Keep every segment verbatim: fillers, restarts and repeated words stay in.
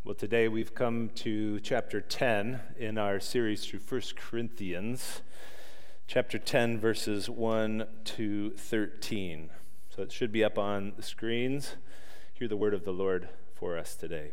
Well, today we've come to chapter ten in our series through First Corinthians, chapter ten, verses one to thirteen. So it should be up on the screens. Hear the word of the Lord for us today.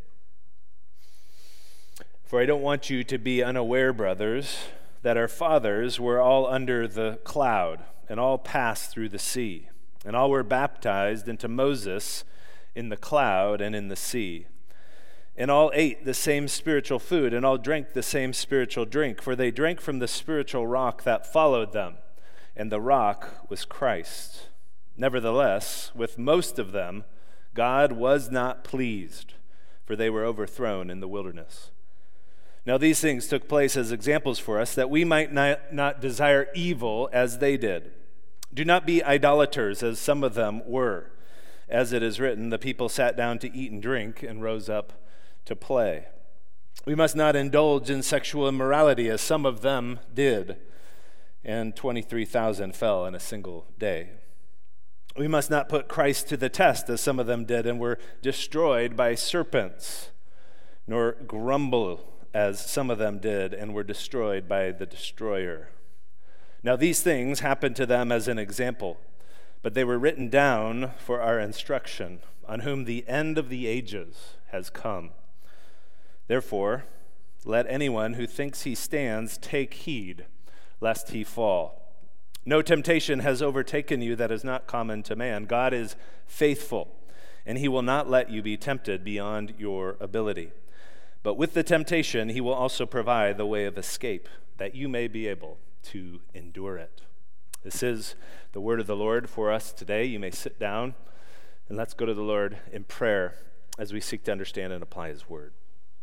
For I don't want you to be unaware, brothers, that our fathers were all under the cloud, and all passed through the sea, and all were baptized into Moses in the cloud and in the sea. And all ate the same spiritual food, and all drank the same spiritual drink, for they drank from the spiritual rock that followed them, and the rock was Christ. Nevertheless, with most of them, God was not pleased, for they were overthrown in the wilderness. Now these things took place as examples for us, that we might not, not desire evil as they did. Do not be idolaters, as some of them were. As it is written, the people sat down to eat and drink, and rose up to play. We must not indulge in sexual immorality, as some of them did, and twenty-three thousand fell in a single day. We must not put Christ to the test, as some of them did, and were destroyed by serpents, nor grumble, as some of them did, and were destroyed by the destroyer. Now these things happened to them as an example, but they were written down for our instruction, on whom the end of the ages has come. Therefore, let anyone who thinks he stands take heed, lest he fall. No temptation has overtaken you that is not common to man. God is faithful, and he will not let you be tempted beyond your ability. But with the temptation, he will also provide the way of escape, that you may be able to endure it. This is the word of the Lord for us today. You may sit down, and let's go to the Lord in prayer as we seek to understand and apply his word.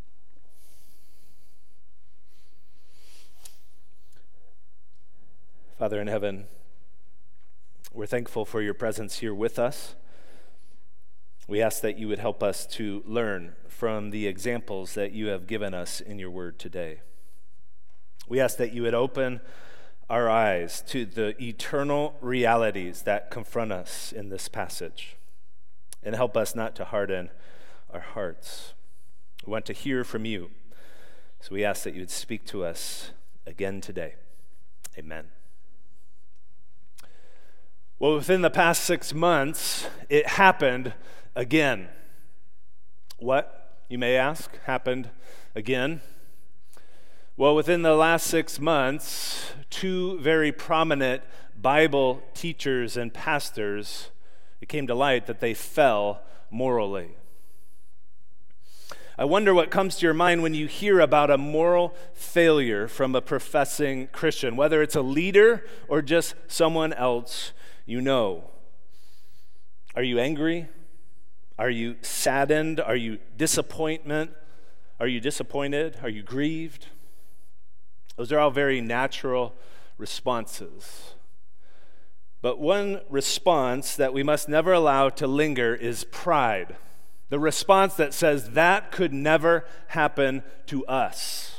Father in heaven, we're thankful for your presence here with us. We ask that you would help us to learn from the examples that you have given us in your word today. We ask that you would open our eyes to the eternal realities that confront us in this passage, and help us not to harden our hearts. We want to hear from you, so we ask that you would speak to us again today. Amen. Well, within the past six months, it happened again. What, you may ask, happened again? Well, within the last six months, two very prominent Bible teachers and pastors, it came to light that they fell morally. I wonder what comes to your mind when you hear about a moral failure from a professing Christian, whether it's a leader or just someone else you know. Are you angry? Are you saddened? Are you disappointment? Are you disappointed? Are you grieved? Those are all very natural responses. But one response that we must never allow to linger is pride. The response that says that could never happen to us.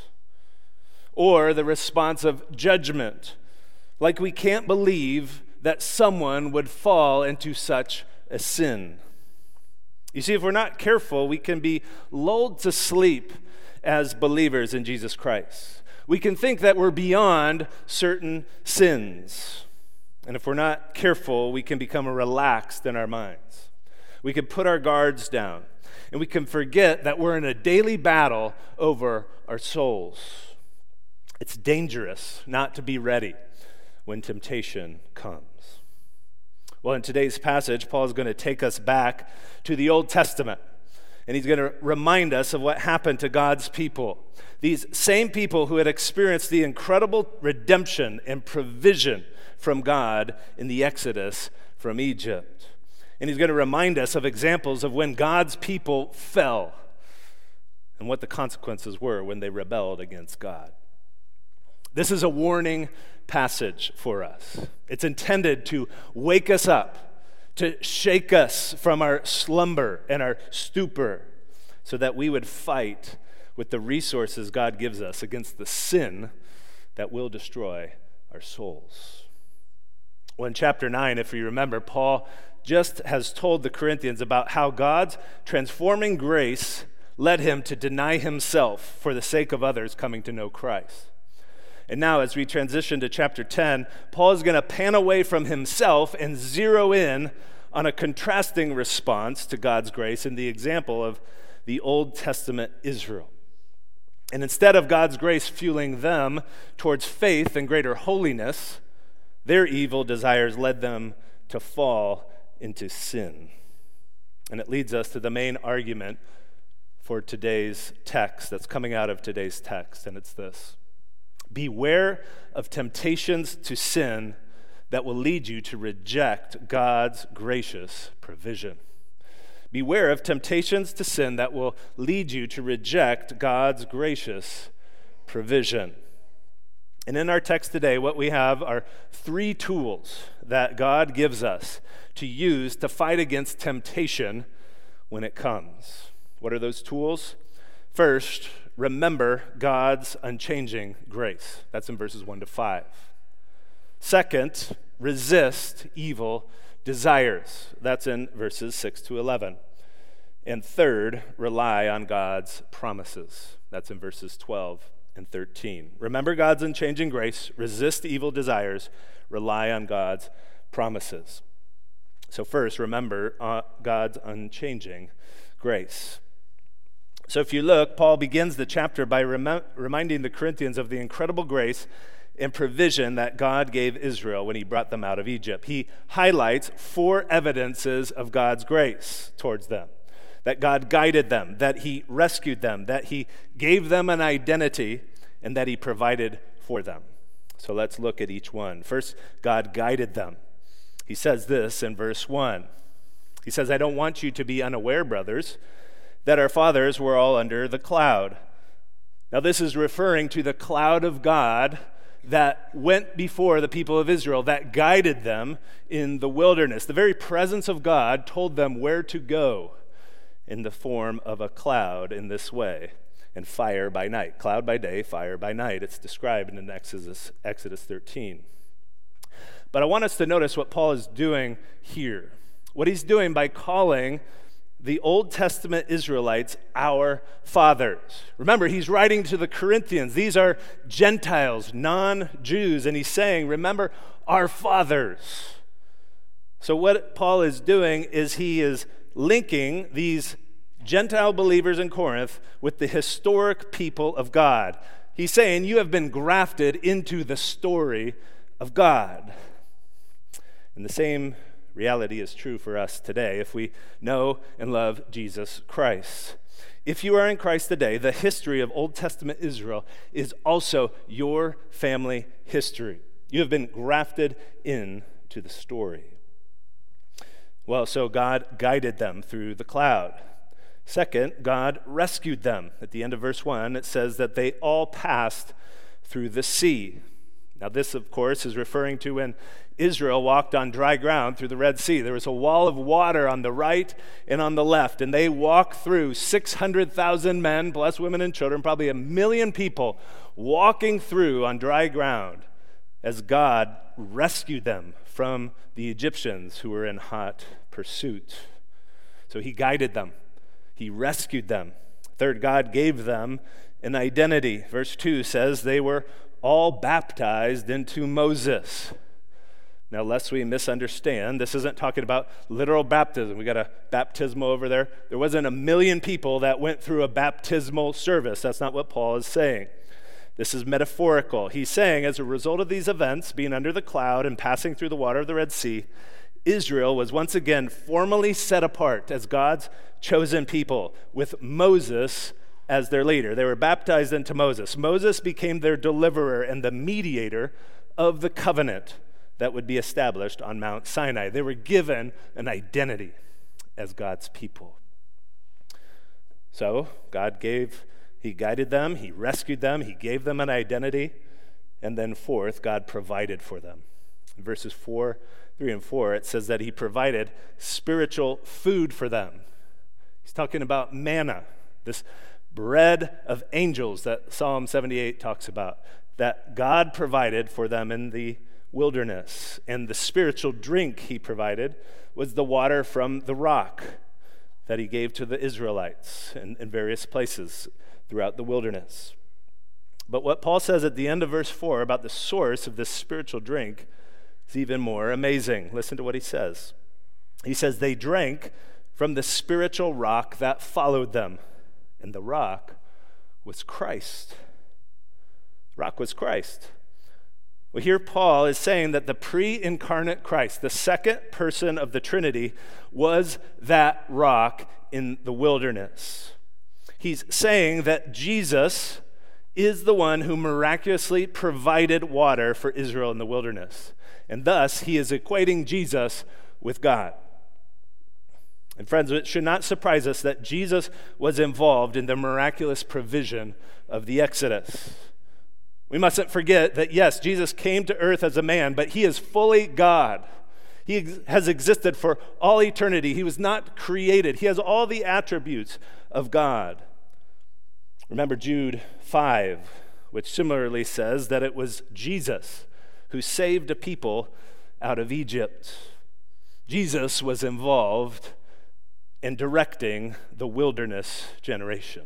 Or the response of judgment, like we can't believe that someone would fall into such a sin. You see, if we're not careful, we can be lulled to sleep as believers in Jesus Christ. We can think that we're beyond certain sins. And if we're not careful, we can become relaxed in our minds. We can put our guards down, and we can forget that we're in a daily battle over our souls. It's dangerous not to be ready when temptation comes. Well, in today's passage, Paul is going to take us back to the Old Testament, and he's going to remind us of what happened to God's people. These same people who had experienced the incredible redemption and provision from God in the Exodus from Egypt. And he's going to remind us of examples of when God's people fell and what the consequences were when they rebelled against God. This is a warning passage for us. It's intended to wake us up, to shake us from our slumber and our stupor, so that we would fight with the resources God gives us against the sin that will destroy our souls. Well, in chapter nine, if you remember, Paul just has told the Corinthians about how God's transforming grace led him to deny himself for the sake of others coming to know Christ. And now, as we transition to chapter ten, Paul is going to pan away from himself and zero in on a contrasting response to God's grace in the example of the Old Testament Israel. And instead of God's grace fueling them towards faith and greater holiness, their evil desires led them to fall into sin. And it leads us to the main argument for today's text that's coming out of today's text, and it's this. Beware of temptations to sin that will lead you to reject God's gracious provision. Beware of temptations to sin that will lead you to reject God's gracious provision. And in our text today, what we have are three tools that God gives us to use to fight against temptation when it comes. What are those tools? First, remember God's unchanging grace. That's in verses one to five. Second, resist evil desires. That's in verses six to eleven. And third, rely on God's promises. That's in verses twelve and thirteen. Remember God's unchanging grace, resist evil desires, rely on God's promises. So first, remember uh, God's unchanging grace. So if you look, Paul begins the chapter by rem- reminding the Corinthians of the incredible grace and provision that God gave Israel when he brought them out of Egypt. He highlights four evidences of God's grace towards them. That God guided them, that he rescued them, that he gave them an identity, and that he provided for them. So let's look at each one. First, God guided them. He says this in verse one. He says, I don't want you to be unaware, brothers, that our fathers were all under the cloud. Now this is referring to the cloud of God that went before the people of Israel, that guided them in the wilderness. The very presence of God told them where to go in the form of a cloud in this way, and fire by night. Cloud by day, fire by night. It's described in Exodus, Exodus thirteen. But I want us to notice what Paul is doing here. What he's doing by calling the Old Testament Israelites our fathers. Remember, he's writing to the Corinthians. These are Gentiles, non-Jews, and he's saying, remember, our fathers. So what Paul is doing is he is linking these Gentile believers in Corinth with the historic people of God. He's saying, you have been grafted into the story of God. And the same reality is true for us today if we know and love Jesus Christ. If you are in Christ today, the history of Old Testament Israel is also your family history. You have been grafted into the story. Well, so God guided them through the cloud. Second, God rescued them. At the end of verse one, it says that they all passed through the sea. Now this, of course, is referring to when Israel walked on dry ground through the Red Sea. There was a wall of water on the right and on the left, and they walked through six hundred thousand men, plus women and children, probably a million people, walking through on dry ground as God rescued them from the Egyptians who were in hot pursuit. So he guided them. He rescued them. Third, God gave them an identity. Verse two says they were all baptized into Moses. Now, lest we misunderstand, this isn't talking about literal baptism. We got a baptismal over there. There wasn't a million people that went through a baptismal service. That's not what Paul is saying. This is metaphorical. He's saying as a result of these events, being under the cloud and passing through the water of the Red Sea, Israel was once again formally set apart as God's chosen people with Moses as their leader. They were baptized into Moses. Moses became their deliverer and the mediator of the covenant that would be established on Mount Sinai. They were given an identity as God's people. So God gave, he guided them, he rescued them, he gave them an identity, and then fourth, God provided for them. In verses four, three and four, it says that he provided spiritual food for them. He's talking about manna, this bread of angels that Psalm seventy-eight talks about, that God provided for them in the wilderness. And the spiritual drink he provided was the water from the rock. that he gave to the Israelites in, in various places throughout the wilderness. But what Paul says at the end of verse four about the source of this spiritual drink is even more amazing. Listen to what he says. He says, they drank from the spiritual rock that followed them, and the rock was Christ. The rock was Christ. Well, here Paul is saying that the pre-incarnate Christ, the second person of the Trinity, was that rock in the wilderness. He's saying that Jesus is the one who miraculously provided water for Israel in the wilderness. And thus, he is equating Jesus with God. And friends, it should not surprise us that Jesus was involved in the miraculous provision of the Exodus. We mustn't forget that, yes, Jesus came to earth as a man, but he is fully God. He ex- has existed for all eternity. He was not created. He has all the attributes of God. Remember Jude five, which similarly says that it was Jesus who saved a people out of Egypt. Jesus was involved in directing the wilderness generation.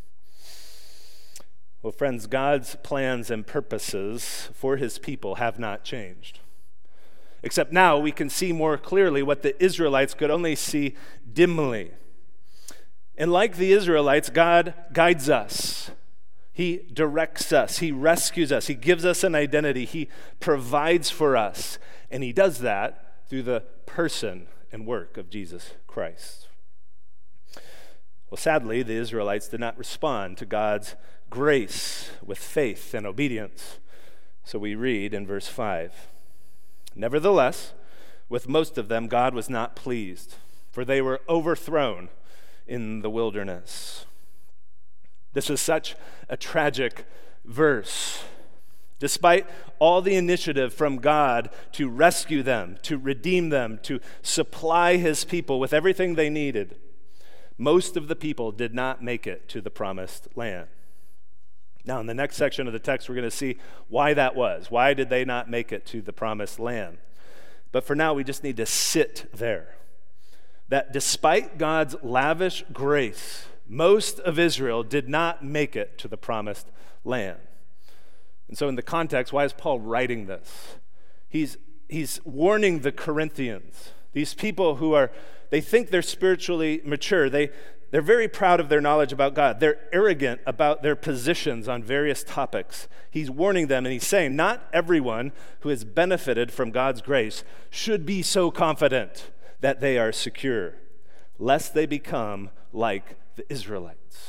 Well, friends, God's plans and purposes for his people have not changed. Except now we can see more clearly what the Israelites could only see dimly. And like the Israelites, God guides us. He directs us. He rescues us. He gives us an identity. He provides for us. And he does that through the person and work of Jesus Christ. Well, sadly, the Israelites did not respond to God's grace with faith and obedience. So we read in verse five, nevertheless, with most of them, God was not pleased, for they were overthrown in the wilderness. This is such a tragic verse. Despite all the initiative from God to rescue them, to redeem them, to supply his people with everything they needed, most of the people did not make it to the promised land. Now, in the next section of the text, we're going to see why that was. Why did they not make it to the promised land? But for now, we just need to sit there. That despite God's lavish grace, most of Israel did not make it to the promised land. And so in the context, why is Paul writing this? He's, he's warning the Corinthians, these people who are, they think they're spiritually mature. They, they're very proud of their knowledge about God. They're arrogant about their positions on various topics. He's warning them, and he's saying, not everyone who has benefited from God's grace should be so confident that they are secure, lest they become like the Israelites.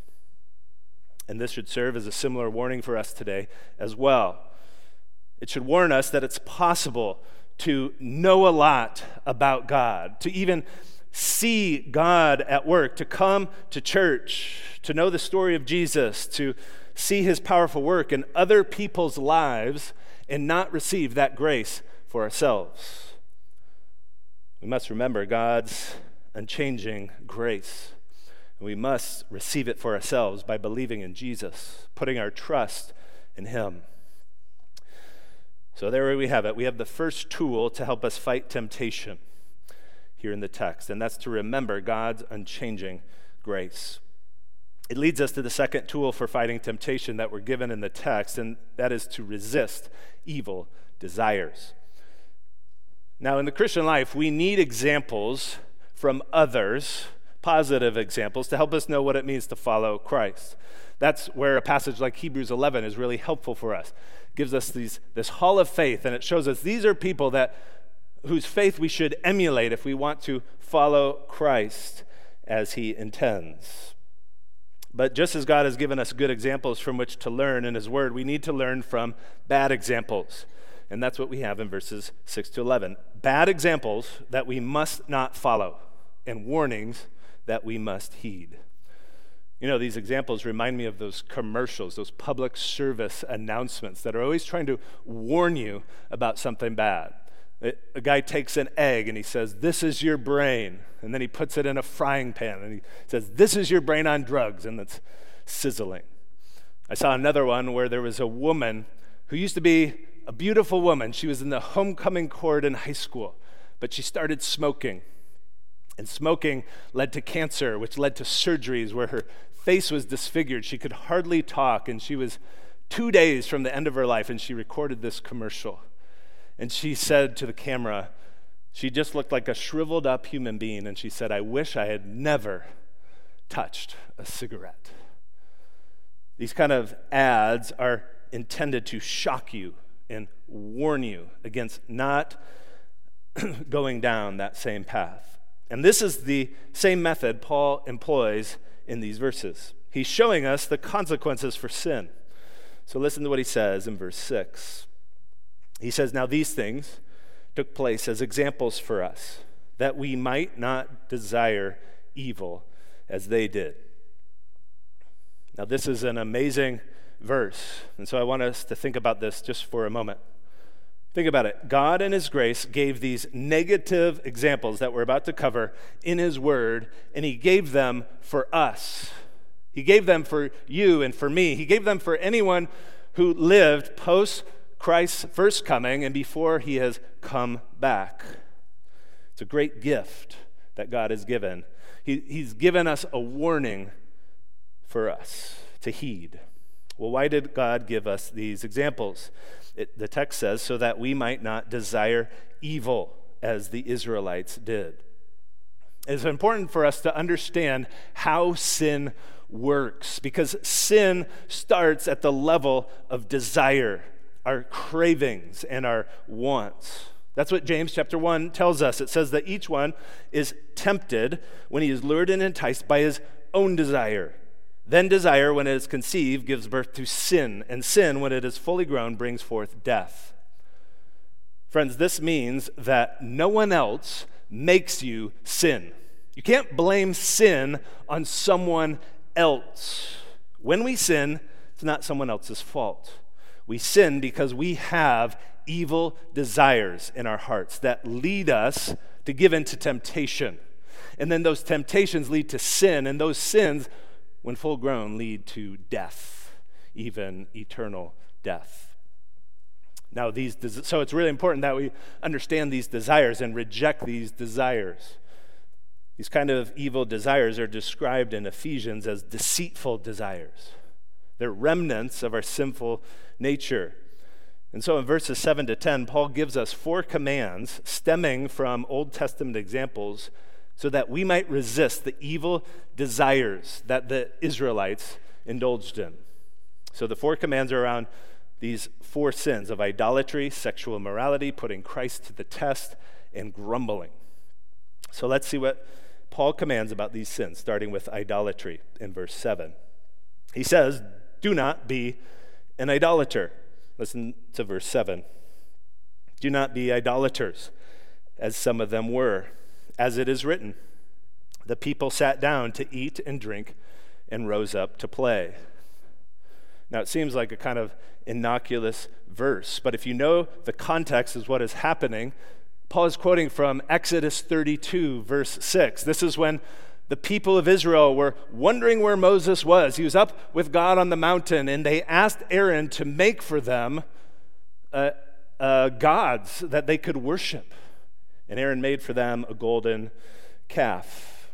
And this should serve as a similar warning for us today as well. It should warn us that it's possible to know a lot about God, to even see God at work, to come to church, to know the story of Jesus, to see his powerful work in other people's lives and not receive that grace for ourselves. We must remember God's unchanging grace. And we must receive it for ourselves by believing in Jesus, putting our trust in him. So there we have it. We have the first tool to help us fight temptation here in the text, and that's to remember God's unchanging grace. It leads us to the second tool for fighting temptation that we're given in the text, and that is to resist evil desires. Now, in the Christian life, we need examples from others, positive examples, to help us know what it means to follow Christ. That's where a passage like Hebrews eleven is really helpful for us. It gives us these, this hall of faith, and it shows us these are people that whose faith we should emulate if we want to follow Christ as he intends. But just as God has given us good examples from which to learn in his word, we need to learn from bad examples. And that's what we have in verses six to eleven. Bad examples that we must not follow, and warnings that we must heed. You know, these examples remind me of those commercials, those public service announcements that are always trying to warn you about something bad. A guy takes an egg and he says, "This is your brain." And then he puts it in a frying pan and he says, "This is your brain on drugs." And it's sizzling. I saw another one where there was a woman who used to be a beautiful woman. She was in the homecoming court in high school, but she started smoking. And smoking led to cancer, which led to surgeries where her face was disfigured. She could hardly talk, and she was two days from the end of her life, and she recorded this commercial. And she said to the camera, she just looked like a shriveled up human being, and she said, "I wish I had never touched a cigarette." These kind of ads are intended to shock you and warn you against not going down that same path. And this is the same method Paul employs in these verses. He's showing us the consequences for sin. So listen to what he says in verse six. He says, "Now these things took place as examples for us, that we might not desire evil as they did." Now this is an amazing verse, and so I want us to think about this just for a moment. Think about it. God in his grace gave these negative examples that we're about to cover in his word, and he gave them for us. He gave them for you and for me. He gave them for anyone who lived post Christ's first coming and before he has come back. It's a great gift that God has given. He, he's given us a warning for us to heed. Well, why did God give us these examples? It, the text says, so that we might not desire evil as the Israelites did. It's important for us to understand how sin works, because sin starts at the level of desire, our cravings and our wants. That's what James chapter one tells us. It says that each one is tempted when he is lured and enticed by his own desire. Then desire, when it is conceived, gives birth to sin, and sin, when it is fully grown, brings forth death. Friends, this means that no one else makes you sin. You can't blame sin on someone else. When we sin, it's not someone else's fault. We sin because we have evil desires in our hearts that lead us to give in to temptation. And then those temptations lead to sin, and those sins, when full grown, lead to death, even eternal death. Now, these des- so it's really important that we understand these desires and reject these desires. These kind of evil desires are described in Ephesians as deceitful desires. They're remnants of our sinful nature. And so in verses seven to ten, Paul gives us four commands stemming from Old Testament examples so that we might resist the evil desires that the Israelites indulged in. So the four commands are around these four sins of idolatry, sexual immorality, putting Christ to the test, and grumbling. So let's see what Paul commands about these sins, starting with idolatry in verse seven. He says, "Do not be an idolater." Listen to verse seven. "Do not be idolaters, as some of them were. As it is written, the people sat down to eat and drink and rose up to play." Now, it seems like a kind of innocuous verse, but if you know the context is what is happening, Paul is quoting from Exodus thirty-two, verse six. This is when the people of Israel were wondering where Moses was. He was up with God on the mountain, and they asked Aaron to make for them uh, uh, gods that they could worship. And Aaron made for them a golden calf.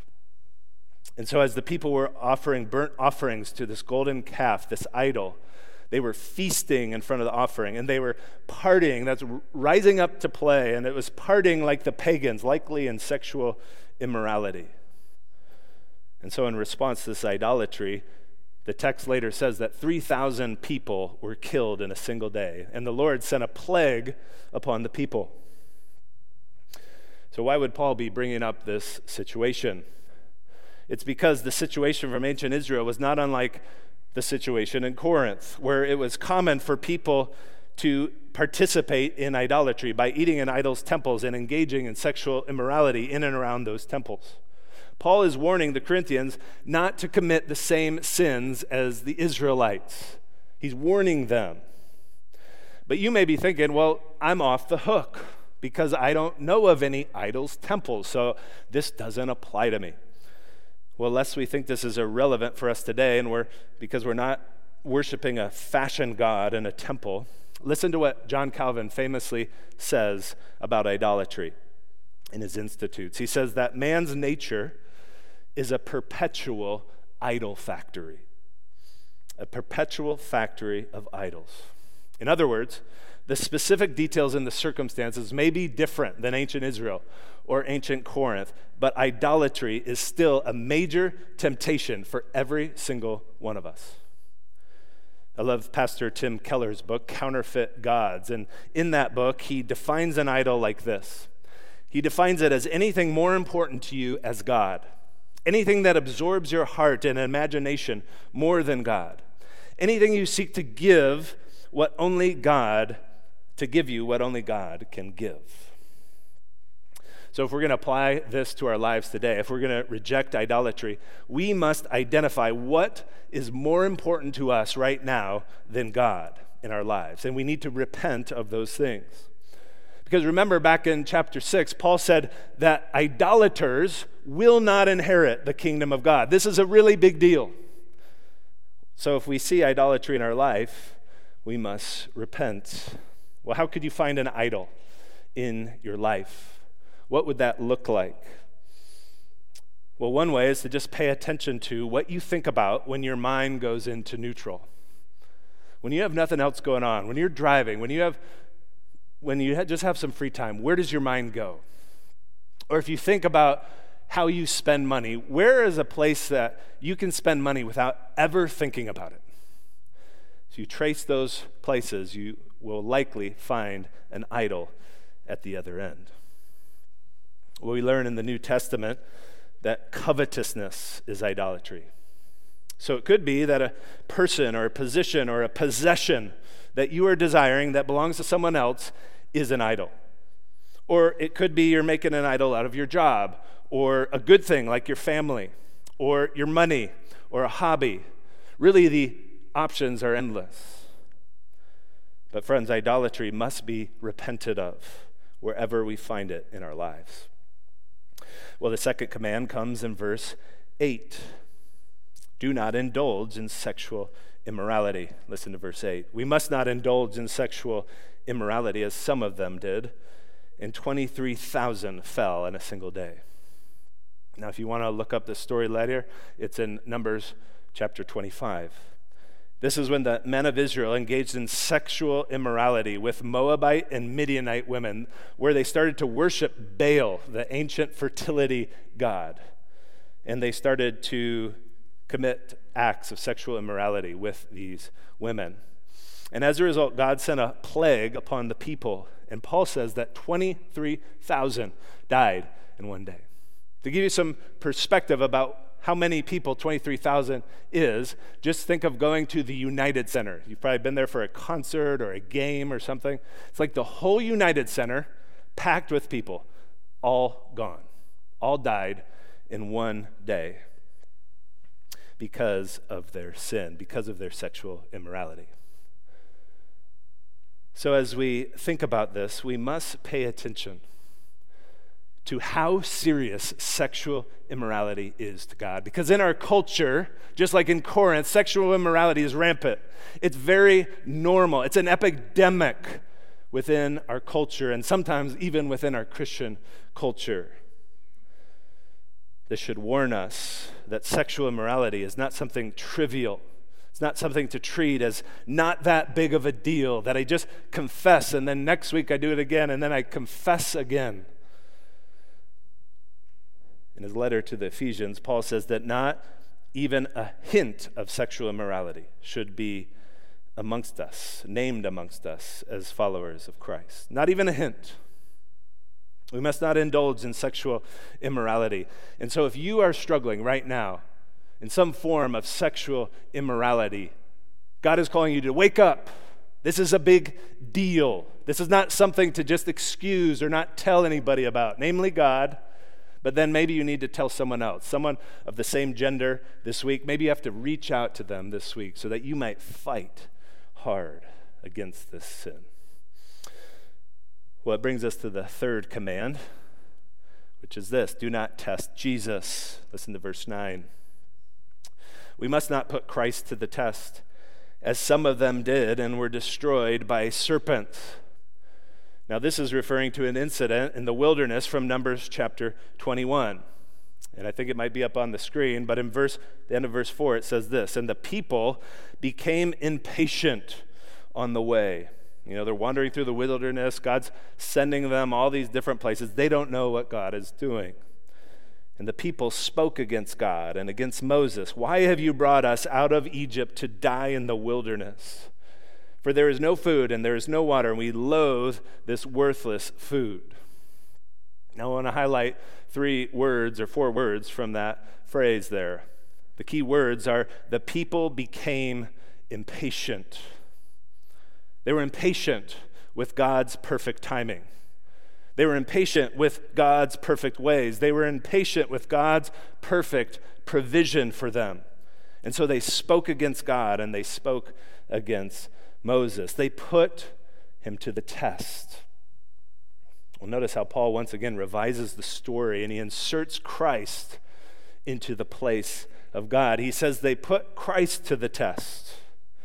And so as the people were offering burnt offerings to this golden calf, this idol, they were feasting in front of the offering, and they were partying. That's rising up to play, and it was partying like the pagans, likely in sexual immorality. And so in response to this idolatry, the text later says that three thousand people were killed in a single day, and the Lord sent a plague upon the people. So why would Paul be bringing up this situation? It's because the situation from ancient Israel was not unlike the situation in Corinth, where it was common for people to participate in idolatry by eating in idols' temples and engaging in sexual immorality in and around those temples. Paul is warning the Corinthians not to commit the same sins as the Israelites. He's warning them. But you may be thinking, well, I'm off the hook because I don't know of any idols' temples, so this doesn't apply to me. Well, lest we think this is irrelevant for us today, and we're because we're not worshiping a fashion god in a temple, listen to what John Calvin famously says about idolatry. in his Institutes. He says that man's nature is a perpetual idol factory, a perpetual factory of idols. In other words, the specific details and the circumstances may be different than ancient Israel or ancient Corinth, but idolatry is still a major temptation for every single one of us. I love Pastor Tim Keller's book, Counterfeit Gods, and in that book, he defines an idol like this. He defines it as anything more important to you as God, anything that absorbs your heart and imagination more than God, anything you seek to give what only God to give you what only God can give. So if we're going to apply this to our lives today, if we're going to reject idolatry, we must identify what is more important to us right now than God in our lives. And we need to repent of those things. Because remember back in chapter six, Paul said that idolaters will not inherit the kingdom of God. This is a really big deal. So if we see idolatry in our life, we must repent. Well, how could you find an idol in your life? What would that look like? Well, one way is to just pay attention to what you think about when your mind goes into neutral. When you have nothing else going on, when you're driving, when you have, when you just have some free time, where does your mind go? Or if you think about how you spend money, where is a place that you can spend money without ever thinking about it? If you trace those places, you will likely find an idol at the other end. Well, we learn in the New Testament that covetousness is idolatry. So it could be that a person or a position or a possession that you are desiring that belongs to someone else is an idol. Or it could be you're making an idol out of your job, or a good thing like your family, or your money, or a hobby. Really, the options are endless. But friends, idolatry must be repented of wherever we find it in our lives. Well, the second command comes in verse eight. Do not indulge in sexual immorality. Listen to verse eight. We must not indulge in sexual immorality as some of them did, and twenty-three thousand fell in a single day. Now, if you want to look up the story later, it's in Numbers chapter twenty-five. This is when the men of Israel engaged in sexual immorality with Moabite and Midianite women, where they started to worship Baal, the ancient fertility god. And they started to commit acts of sexual immorality with these women. And as a result, God sent a plague upon the people. And Paul says that twenty-three thousand died in one day. To give you some perspective about how many people twenty-three thousand is, just think of going to the United Center. You've probably been there for a concert or a game or something. It's like the whole United Center packed with people, all gone, all died in one day because of their sin, because of their sexual immorality. So as we think about this, we must pay attention to how serious sexual immorality is to God. Because in our culture, just like in Corinth, sexual immorality is rampant. It's very normal. It's an epidemic within our culture, and sometimes even within our Christian culture. This should warn us that sexual immorality is not something trivial. It's not something to treat as not that big of a deal, that I just confess, and then next week I do it again, and then I confess again. In his letter to the Ephesians, Paul says that not even a hint of sexual immorality should be amongst us, named amongst us as followers of Christ. Not even a hint. We must not indulge in sexual immorality. And so if you are struggling right now in some form of sexual immorality, God is calling you to wake up. This is a big deal. This is not something to just excuse or not tell anybody about, namely God. But then maybe you need to tell someone else, someone of the same gender this week. Maybe you have to reach out to them this week so that you might fight hard against this sin. Well, it brings us to the third command, which is this: do not test Jesus. Listen to verse nine. We must not put Christ to the test, as some of them did and were destroyed by serpents. Now, this is referring to an incident in the wilderness from Numbers chapter twenty-one. And I think it might be up on the screen, but in verse, the end of verse four, it says this, "And the people became impatient on the way." You know, they're wandering through the wilderness. God's sending them all these different places. They don't know what God is doing. And the people spoke against God and against Moses. "Why have you brought us out of Egypt to die in the wilderness? For there is no food and there is no water, and we loathe this worthless food." Now I want to highlight three words or four words from that phrase there. The key words are, the people became impatient. They were impatient with God's perfect timing. They were impatient with God's perfect ways. They were impatient with God's perfect provision for them. And so they spoke against God and they spoke against Moses. They put him to the test. Well, notice how Paul once again revises the story and he inserts Christ into the place of God. He says they put Christ to the test.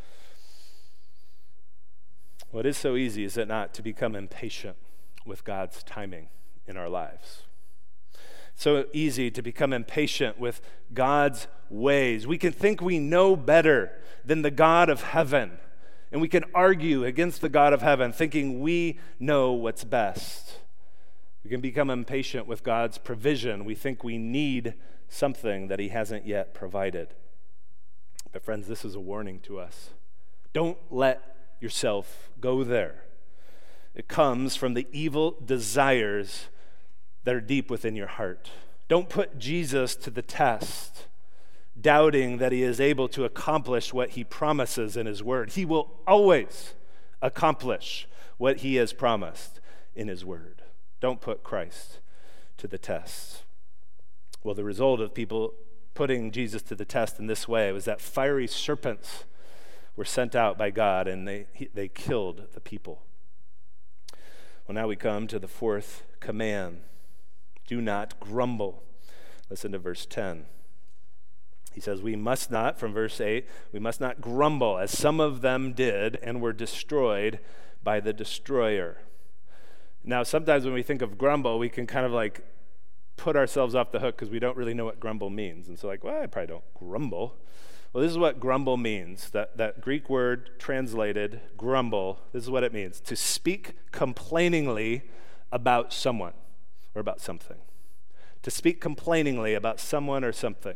Well, it is so easy, is it not, to become impatient with God's timing in our lives. So easy to become impatient with God's ways. We can think we know better than the God of heaven, and we can argue against the God of heaven, thinking we know what's best. We can become impatient with God's provision. We think we need something that he hasn't yet provided. But friends, this is a warning to us. Don't let yourself go there. It comes from the evil desires that are deep within your heart. Don't put Jesus to the test, doubting that he is able to accomplish what he promises in his word. He will always accomplish what he has promised in his word. Don't put Christ to the test. Well, the result of people putting Jesus to the test in this way was that fiery serpents were sent out by God, and they they killed the people. Well, now we come to the fourth command. Do not grumble. Listen to verse ten. He says, we must not, from verse eight, we must not grumble as some of them did and were destroyed by the destroyer. Now, sometimes when we think of grumble, we can kind of like put ourselves off the hook because we don't really know what grumble means. And so like, well, I probably don't grumble. Well, this is what grumble means. That, that Greek word translated grumble, this is what it means. To speak complainingly about someone or about something. To speak complainingly about someone or something.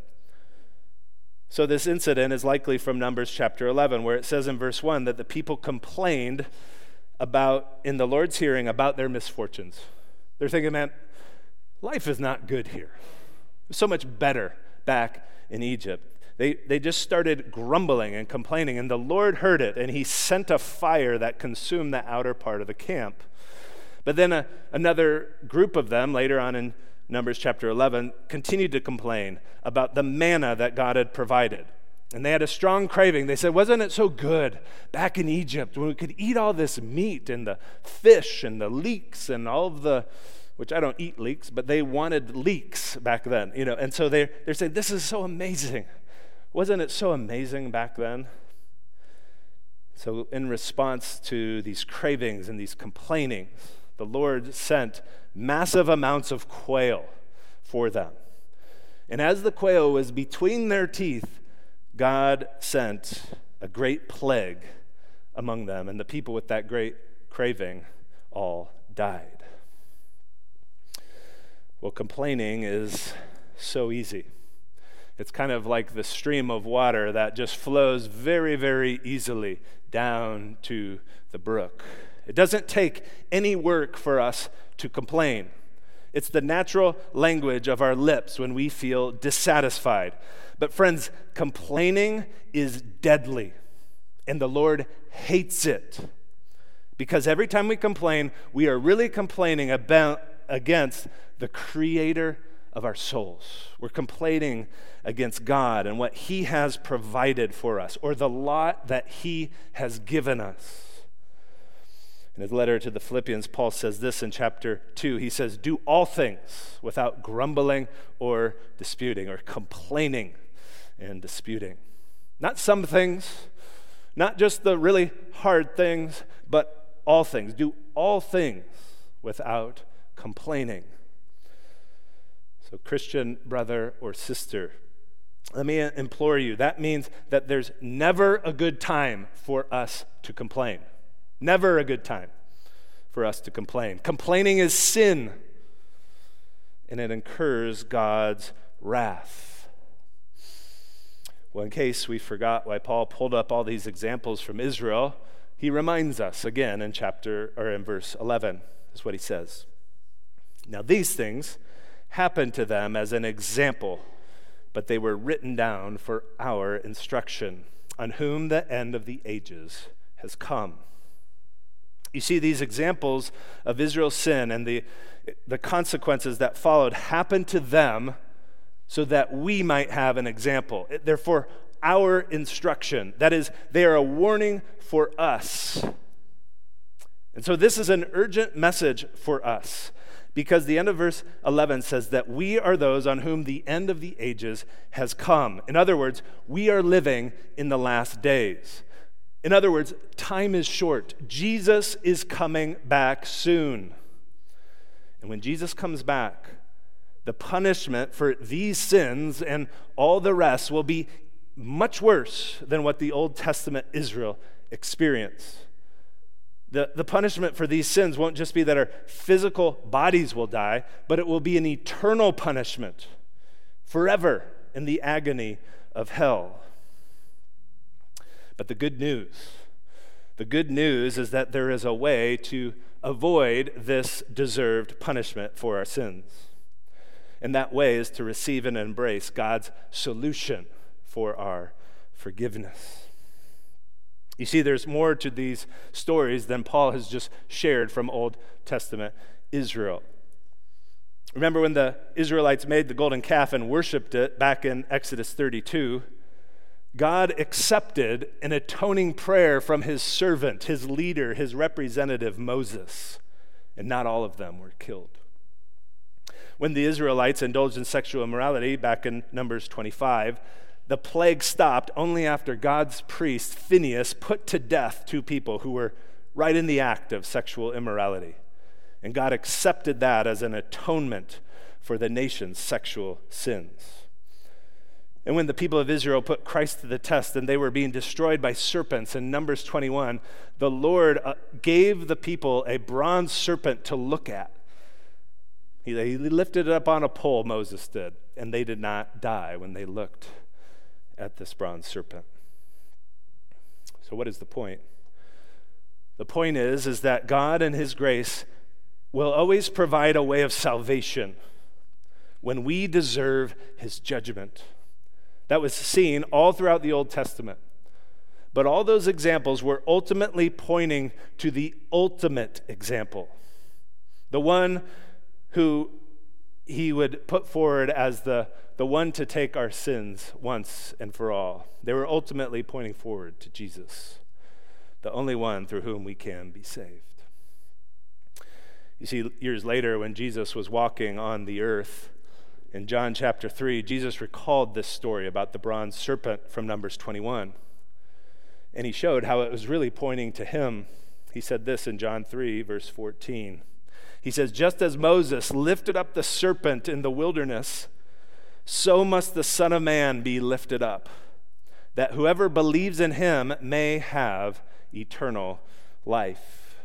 So this incident is likely from Numbers chapter eleven, where it says in verse one that the people complained about, in the Lord's hearing, about their misfortunes. They're thinking, man, life is not good here. It's so much better back in Egypt. They, they just started grumbling and complaining, and the Lord heard it, and he sent a fire that consumed the outer part of the camp. But then a, another group of them, later on in Numbers chapter eleven, continued to complain about the manna that God had provided. And they had a strong craving. They said, wasn't it so good back in Egypt when we could eat all this meat and the fish and the leeks and all of the, which I don't eat leeks, but they wanted leeks back then, you know. And so they're, they're saying, this is so amazing. Wasn't it so amazing back then? So in response to these cravings and these complainings, the Lord sent massive amounts of quail for them. And as the quail was between their teeth, God sent a great plague among them, and the people with that great craving all died. Well, complaining is so easy. It's kind of like the stream of water that just flows very, very easily down to the brook. It doesn't take any work for us to complain. It's the natural language of our lips when we feel dissatisfied. But friends, complaining is deadly, and the Lord hates it. Because every time we complain, we are really complaining about against the creator of our souls. We're complaining against God and what he has provided for us, or the lot that he has given us. In his letter to the Philippians, Paul says this in chapter two. He says, do all things without grumbling or disputing, or complaining and disputing. Not some things, not just the really hard things, but all things. Do all things without complaining. So, Christian brother or sister, let me implore you, that means that there's never a good time for us to complain. Never a good time for us to complain. Complaining is sin, and it incurs God's wrath. Well, in case we forgot why Paul pulled up all these examples from Israel, he reminds us again in chapter or in verse eleven. This is what he says. Now these things happened to them as an example, but they were written down for our instruction, on whom the end of the ages has come. You see, these examples of Israel's sin and the, the consequences that followed happened to them so that we might have an example. They're for our instruction. That is, they are a warning for us. And so this is an urgent message for us, because the end of verse eleven says that we are those on whom the end of the ages has come. In other words, we are living in the last days. In other words, time is short. Jesus is coming back soon. And when Jesus comes back, the punishment for these sins and all the rest will be much worse than what the Old Testament Israel experienced. The, the punishment for these sins won't just be that our physical bodies will die, but it will be an eternal punishment, forever in the agony of hell. But the good news, the good news is that there is a way to avoid this deserved punishment for our sins. And that way is to receive and embrace God's solution for our forgiveness. You see, there's more to these stories than Paul has just shared from Old Testament Israel. Remember when the Israelites made the golden calf and worshiped it back in Exodus thirty-two? God accepted an atoning prayer from his servant, his leader, his representative, Moses, and not all of them were killed. When the Israelites indulged in sexual immorality back in Numbers twenty-five, the plague stopped only after God's priest, Phinehas, put to death two people who were right in the act of sexual immorality. And God accepted that as an atonement for the nation's sexual sins. And when the people of Israel put Christ to the test and they were being destroyed by serpents in Numbers twenty-one, the Lord uh, gave the people a bronze serpent to look at. He, he lifted it up on a pole, Moses did, and they did not die when they looked at this bronze serpent. So what is the point? The point is, is that God in his grace will always provide a way of salvation when we deserve his judgment. That was seen all throughout the Old Testament. But all those examples were ultimately pointing to the ultimate example, the one who he would put forward as the, the one to take our sins once and for all. They were ultimately pointing forward to Jesus, the only one through whom we can be saved. You see, years later when Jesus was walking on the earth, in John chapter three, Jesus recalled this story about the bronze serpent from Numbers twenty-one. And he showed how it was really pointing to him. He said this in John three, verse fourteen. He says, just as Moses lifted up the serpent in the wilderness, so must the Son of Man be lifted up, that whoever believes in him may have eternal life.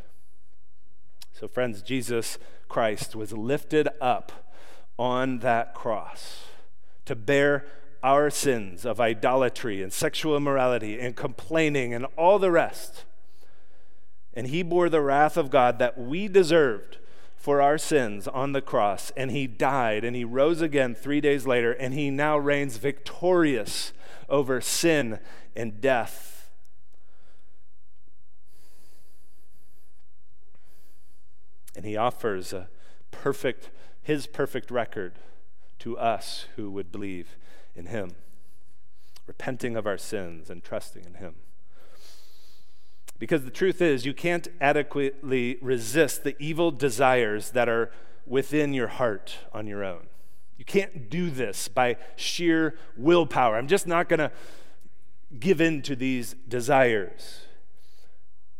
So friends, Jesus Christ was lifted up on that cross to bear our sins of idolatry and sexual immorality and complaining and all the rest. And he bore the wrath of God that we deserved for our sins on the cross, and he died and he rose again three days later, and he now reigns victorious over sin and death. And he offers a perfect his perfect record to us who would believe in him, repenting of our sins and trusting in him. Because the truth is, you can't adequately resist the evil desires that are within your heart on your own. You can't do this by sheer willpower. I'm just not going to give in to these desires.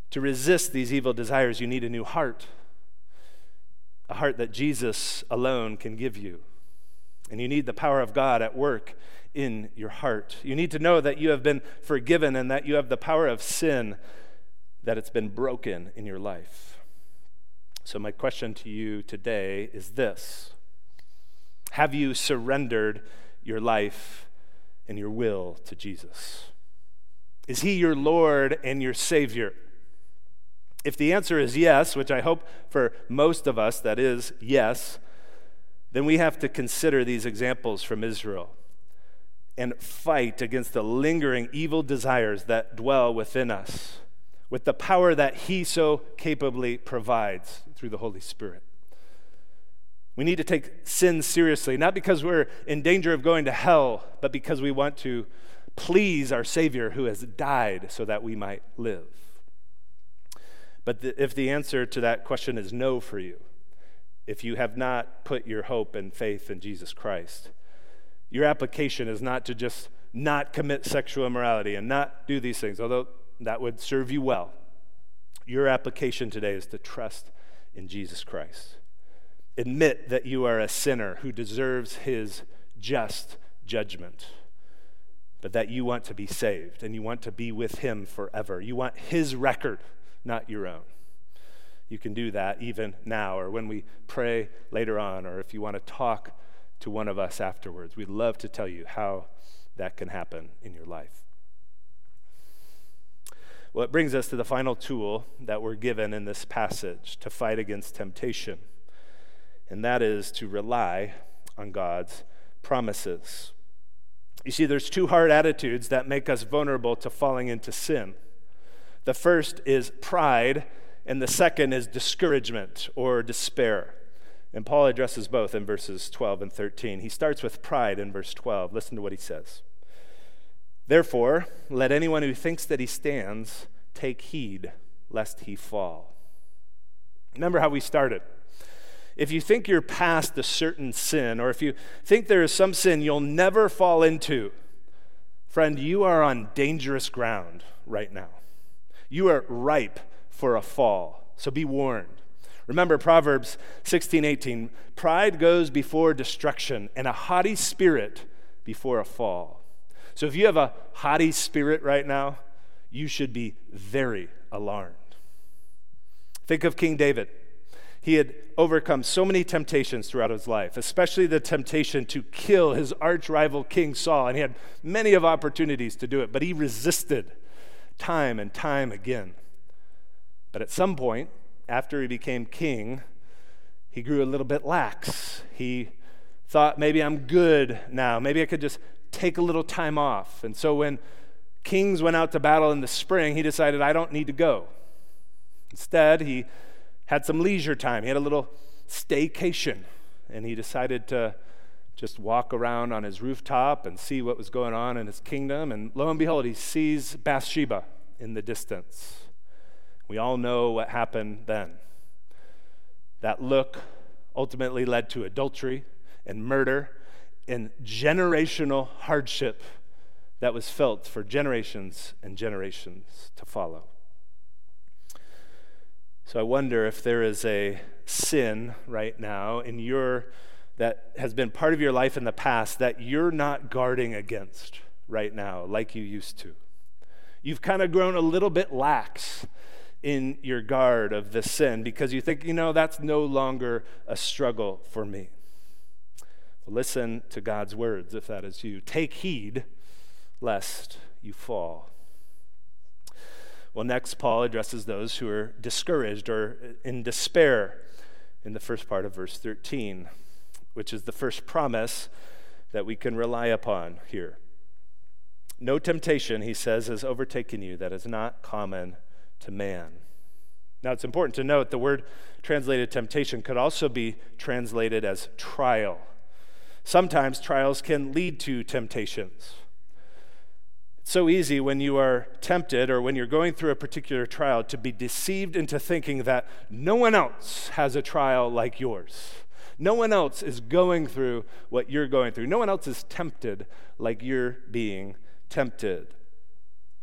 To resist these evil desires, you need a new heart, a heart that Jesus alone can give you. And you need the power of God at work in your heart. You need to know that you have been forgiven and that you have the power of sin, that it's been broken in your life. So my question to you today is this: have you surrendered your life and your will to Jesus? Is he your Lord and your Savior? If the answer is yes, which I hope for most of us that is yes, then we have to consider these examples from Israel and fight against the lingering evil desires that dwell within us with the power that he so capably provides through the Holy Spirit. We need to take sin seriously, not because we're in danger of going to hell, but because we want to please our Savior who has died so that we might live. But the, if the answer to that question is no for you, if you have not put your hope and faith in Jesus Christ, your application is not to just not commit sexual immorality and not do these things, although that would serve you well. Your application today is to trust in Jesus Christ. Admit that you are a sinner who deserves his just judgment, but that you want to be saved and you want to be with him forever. You want his record, not your own. You can do that even now, or when we pray later on, or if you want to talk to one of us afterwards. We'd love to tell you how that can happen in your life. Well, it brings us to the final tool that we're given in this passage to fight against temptation, and that is to rely on God's promises. You see, there's two hard attitudes that make us vulnerable to falling into sin. The first is pride, and the second is discouragement or despair. And Paul addresses both in verses twelve and thirteen. He starts with pride in verse twelve. Listen to what he says. Therefore, let anyone who thinks that he stands take heed lest he fall. Remember how we started. If you think you're past a certain sin, or if you think there is some sin you'll never fall into, friend, you are on dangerous ground right now. You are ripe for a fall, so be warned. Remember Proverbs sixteen eighteen, pride goes before destruction, and a haughty spirit before a fall. So if you have a haughty spirit right now, you should be very alarmed. Think of King David. He had overcome so many temptations throughout his life, especially the temptation to kill his arch-rival King Saul, and he had many of opportunities to do it, but he resisted time and time again. But at some point, after he became king, he grew a little bit lax. He thought, maybe I'm good now. Maybe I could just take a little time off. And so when kings went out to battle in the spring, he decided, I don't need to go. Instead, he had some leisure time. He had a little staycation, and he decided to just walk around on his rooftop and see what was going on in his kingdom. And lo and behold, he sees Bathsheba in the distance. We all know what happened then. That look ultimately led to adultery and murder and generational hardship that was felt for generations and generations to follow. So I wonder if there is a sin right now in your that has been part of your life in the past that you're not guarding against right now like you used to. You've kind of grown a little bit lax in your guard of the sin because you think, you know, that's no longer a struggle for me. Well, listen to God's words if that is you. Take heed lest you fall. Well, next, Paul addresses those who are discouraged or in despair in the first part of verse thirteen, which is the first promise that we can rely upon here. No temptation, he says, has overtaken you that is not common to man. Now, it's important to note the word translated temptation could also be translated as trial. Sometimes trials can lead to temptations. It's so easy when you are tempted or when you're going through a particular trial to be deceived into thinking that no one else has a trial like yours. No one else is going through what you're going through. No one else is tempted like you're being tempted.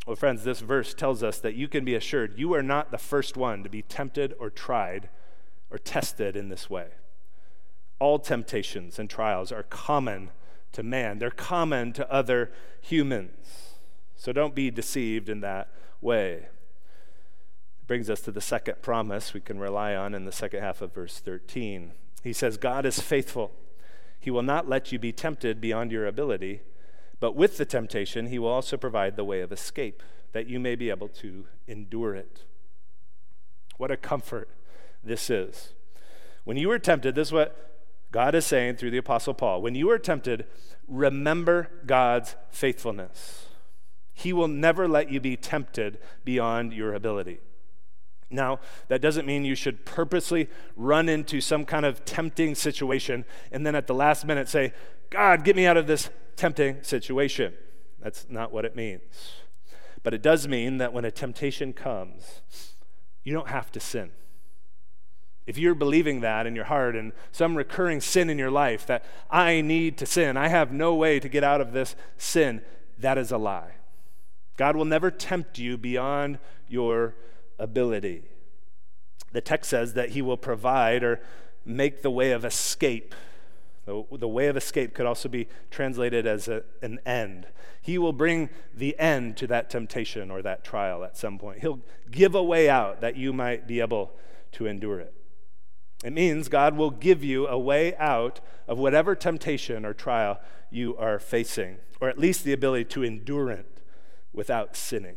Well, friends, this verse tells us that you can be assured you are not the first one to be tempted or tried or tested in this way. All temptations and trials are common to man. They're common to other humans. So don't be deceived in that way. It brings us to the second promise we can rely on in the second half of verse thirteen. He says, God is faithful. He will not let you be tempted beyond your ability, but with the temptation, he will also provide the way of escape, that you may be able to endure it. What a comfort this is. When you are tempted, this is what God is saying through the Apostle Paul. When you are tempted, remember God's faithfulness. He will never let you be tempted beyond your ability. Now, that doesn't mean you should purposely run into some kind of tempting situation and then at the last minute say, God, get me out of this tempting situation. That's not what it means. But it does mean that when a temptation comes, you don't have to sin. If you're believing that in your heart and some recurring sin in your life that I need to sin, I have no way to get out of this sin, that is a lie. God will never tempt you beyond your ability. The text says that he will provide or make the way of escape. The, the way of escape could also be translated as a, an end. He will bring the end to that temptation or that trial at some point. He'll give a way out that you might be able to endure it. It means God will give you a way out of whatever temptation or trial you are facing, or at least the ability to endure it without sinning.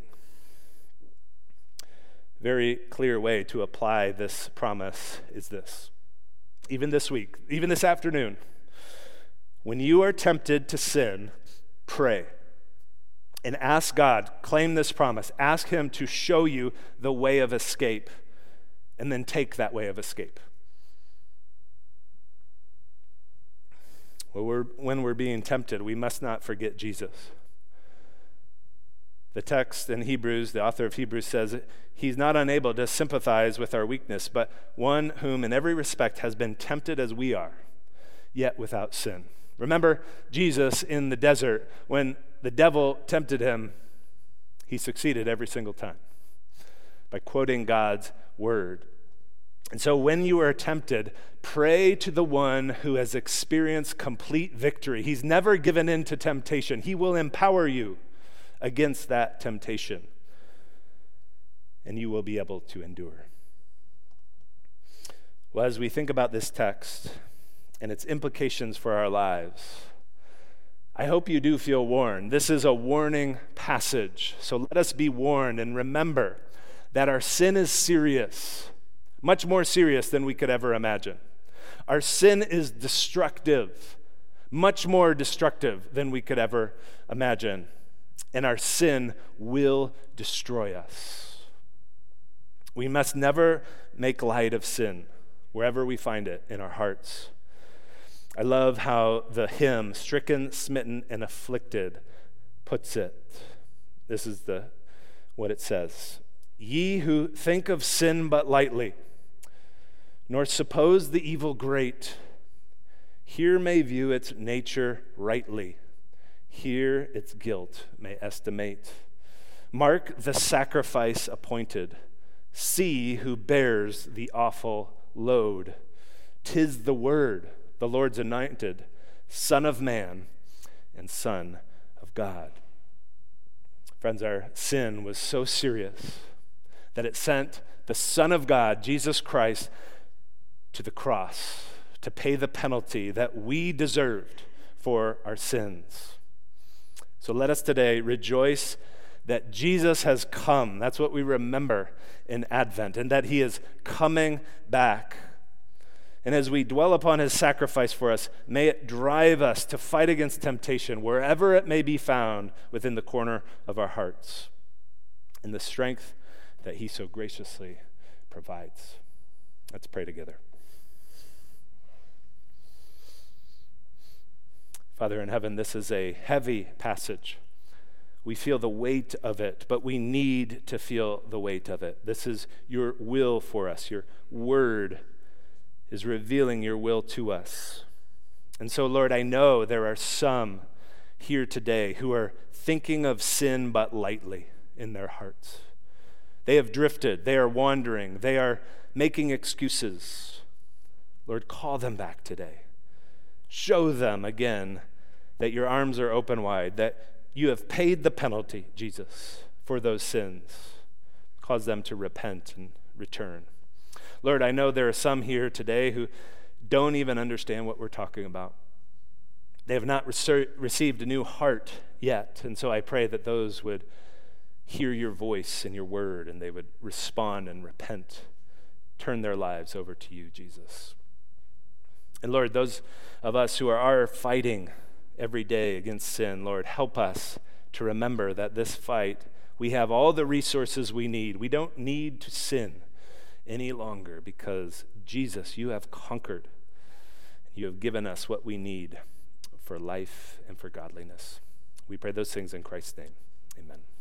Very clear way to apply this promise is this. Even this week, even this afternoon, when you are tempted to sin, pray and ask God, claim this promise, ask him to show you the way of escape, and then take that way of escape. Well, we're, when we're being tempted, we must not forget Jesus. The text in Hebrews, the author of Hebrews says, he's not unable to sympathize with our weakness, but one whom in every respect has been tempted as we are, yet without sin. Remember Jesus in the desert, when the devil tempted him, he succeeded every single time by quoting God's word. And so when you are tempted, pray to the one who has experienced complete victory. He's never given in to temptation. He will empower you against that temptation, and you will be able to endure. Well, as we think about this text and its implications for our lives, I hope you do feel warned. This is a warning passage, so let us be warned and remember that our sin is serious. Much more serious than we could ever imagine. Our sin is destructive, much more destructive than we could ever imagine. And our sin will destroy us. We must never make light of sin, wherever we find it in our hearts. I love how the hymn, Stricken, Smitten, and Afflicted, puts it. This is the what it says. Ye who think of sin but lightly, nor suppose the evil great, here may view its nature rightly, here its guilt may estimate. Mark the sacrifice appointed, see who bears the awful load. 'Tis the Word, the Lord's anointed, Son of Man and Son of God. Friends, our sin was so serious that it sent the Son of God, Jesus Christ, to the cross to pay the penalty that we deserved for our sins. So let us today rejoice that Jesus has come. That's what we remember in Advent, and that he is coming back. And as we dwell upon his sacrifice for us, may it drive us to fight against temptation wherever it may be found within the corner of our hearts, in the strength that he so graciously provides. Let's pray together. Father in heaven, this is a heavy passage. We feel the weight of it, but we need to feel the weight of it. This is your will for us. Your word is revealing your will to us. And so, Lord, I know there are some here today who are thinking of sin but lightly in their hearts. They have drifted. They are wandering. They are making excuses. Lord, call them back today. Show them again that your arms are open wide, that you have paid the penalty, Jesus, for those sins. Cause them to repent and return. Lord, I know there are some here today who don't even understand what we're talking about. They have not rece- received a new heart yet, and so I pray that those would hear your voice and your word, and they would respond and repent, turn their lives over to you, Jesus. And Lord, those of us who are, are fighting every day against sin, Lord, help us to remember that this fight, we have all the resources we need. We don't need to sin any longer because, Jesus, you have conquered. You have given us what we need for life and for godliness. We pray those things in Christ's name. Amen.